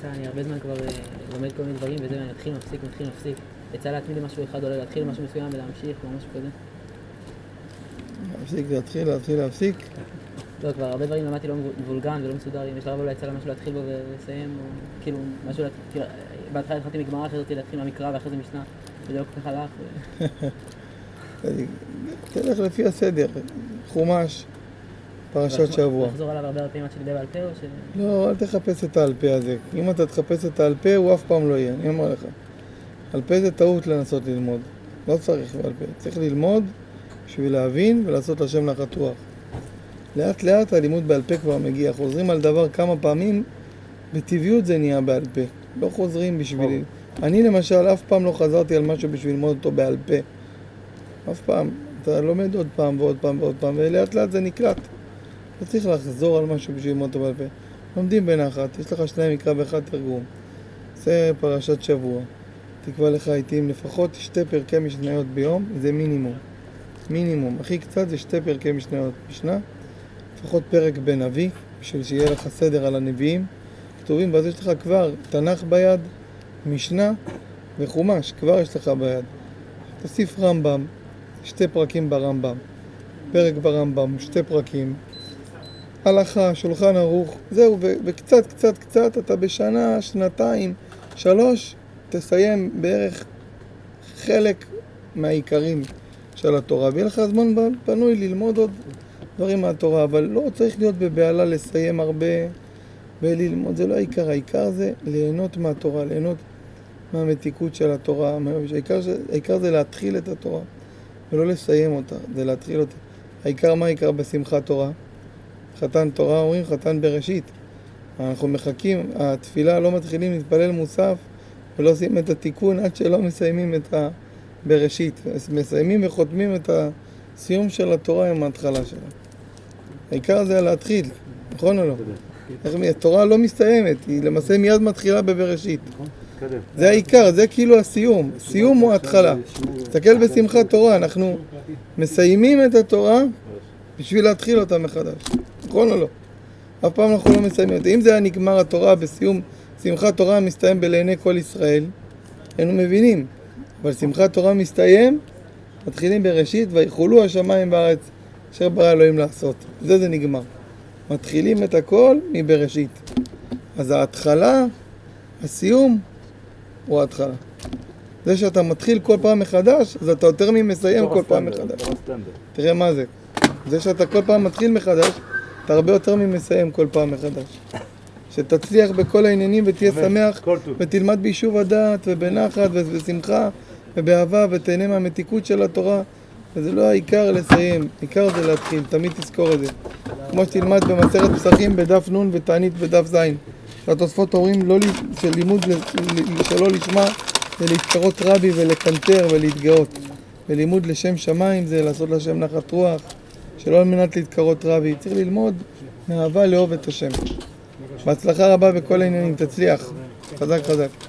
אני הרבה זמן כבר לומד כל מיני דברים וזה, ואני מתחיל מפסיק. יצא להתמיד למשהו אחד, או להתחיל משהו מסוים ולהמשיך, או משהו כזה. להפסיק. לא, כבר הרבה דברים למדתי לא מבולגן ולא מסודר, אם יש לרב אולי יצא לה משהו להתחיל בו ולסיים, או כאילו משהו, בהתחלה התחלתי מגמרא, אחרי זאת להתחיל מהמקרא ואחרי זה משנה, וזה לא כל כך הלך. תלך לפי הסדר, חומש, פרשת שבוע. לחזור עליו הרבה פעמים עד שתדע בעל פה או ש... לא, אל תחפש את העל פה הזה. אם אתה תחפש את העל פה, הוא אף פעם לא יהיה, אני אומר לך. על פה זה טעות לנסות ללמוד. לא צריך בעל פה. צריך ללמוד בשביל להבין ולעשות לשם נחת רוח. לאט לאט הלימוד בעל פה כבר מגיע. חוזרים על דבר כמה פעמים, בטבעיות זה נהיה בעל פה. לא חוזרים בשביל... אני למשל אף פעם לא חזרתי על משהו בשביל ללמוד אותו בעל פה. אף פעם. אתה לומד עוד פעם ועוד פעם ועוד פעם, ולאט לאט זה נקלט. לא צריך לחזור על משהו בשביל ללמוד אותו בעל פה. לומדים בנחת, יש לך 2 מקרא ואחד תרגום. זה פרשת שבוע. תקבע לך איתי עם לפחות 2 פרקי משניות ביום, זה מינימום. הכי קצת זה 2 פרקי משניות בשנה. לפחות פרק בנביא, בשביל שיהיה לך סדר על הנביאים. כתובים, ואז יש לך כבר תנ"ך ביד, משנה וחומש, כבר יש לך ביד. תוסיף רמב"ם, 2 פרקים ברמב"ם. פרק ברמב"ם, 2 פרקים. הלכה, שולחן ערוך, זהו, וקצת, אתה בשנה, 2, 3, תסיים בערך חלק מהעיקרים של התורה. ויהיה לך זמן פנוי ללמוד עוד דברים מהתורה, אבל לא צריך להיות בבעלה לסיים הרבה וללמוד, זה לא העיקר. העיקר זה ליהנות מהתורה, ליהנות מהמתיקות של התורה. העיקר זה להתחיל את התורה, ולא לסיים אותה, זה להתחיל אותה. העיקר מה העיקר בשמחת תורה? חתן תורה אומרים חתן בראשית. אנחנו מחכים, התפילה לא מתחילים להתפלל מוסף ולא עושים את התיקון עד שלא מסיימים את הבראשית. מסיימים וחותמים את הסיום של התורה עם ההתחלה שלה. העיקר זה להתחיל, נכון או לא? התורה לא מסתיימת, היא למעשה מיד מתחילה בבראשית. זה העיקר, זה כאילו הסיום. סיום הוא ההתחלה. תסתכל בשמחת תורה, אנחנו מסיימים את התורה בשביל להתחיל אותה מחדש. נכון או לא? אף פעם אנחנו לא מסיימים אותה. אם זה היה נגמר התורה בסיום, שמחת תורה מסתיים בלעיני כל ישראל, היינו מבינים. אבל שמחת תורה מסתיים, מתחילים בראשית, ויחולו השמיים בארץ, אשר ברא אלוהים לעשות. זה נגמר. מתחילים את הכל מבראשית. אז ההתחלה, הסיום, הוא ההתחלה. זה שאתה מתחיל כל פעם מחדש, אז אתה יותר ממסיים כל פעם מחדש. תראה מה זה. זה שאתה כל פעם מתחיל מחדש, אתה הרבה יותר ממסיים כל פעם מחדש. שתצליח בכל העניינים ותהיה שמח ותלמד ביישוב הדעת ובנחת ובשמחה ובאהבה ותהנה מהמתיקות של התורה. וזה לא העיקר לסיים, העיקר זה להתחיל, תמיד תזכור את זה. כמו שתלמד במסכת פסחים בדף נ' ותענית בדף ז'. שהתוספות אומרים שלימוד שלא לשמה זה להתקרות רבי ולקנטר ולהתגאות. ולימוד לשם שמיים זה לעשות לשם נחת רוח, שלא על מנת להתקרות רבי. צריך ללמוד מאהבה לאהוב את השם. בהצלחה רבה בכל העניינים, תצליח. חזק.